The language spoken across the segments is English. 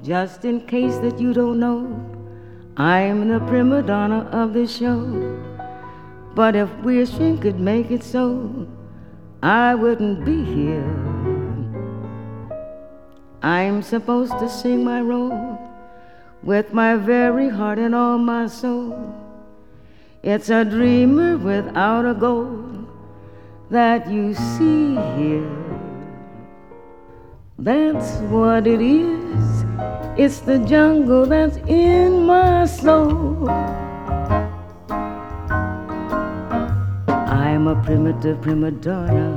Just in case that you don't know, I'm the prima donna of the show. But if wishing could make it so, I wouldn't be here. I'm supposed to sing my role with my very heart and all my soul. It's a dreamer without a goal that you see here. That's what it is. It's the jungle that's in my soul. I'm a primitive prima donna.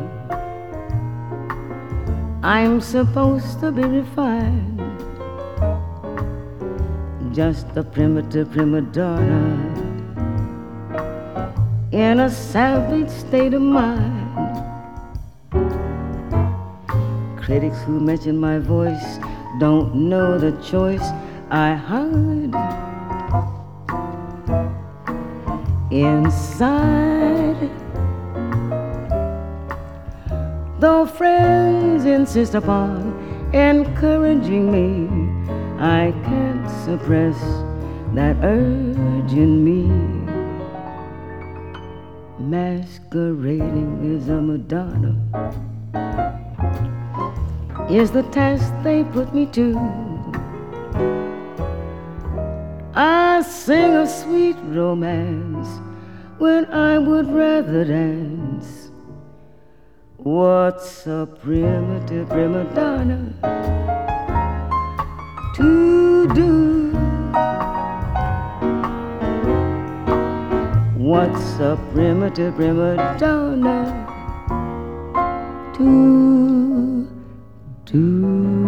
I'm supposed to be refined. Just a primitive prima donna in a savage state of mind. Critics who mention my voice don't know the choice I hide inside. Though friends insist upon encouraging me, I can't suppress that urge in me. Masquerading as a Madonna is the task they put me to. I sing a sweet romance when I would rather dance. What's a primitive prima donna to do? What's a primitive prima donna to do?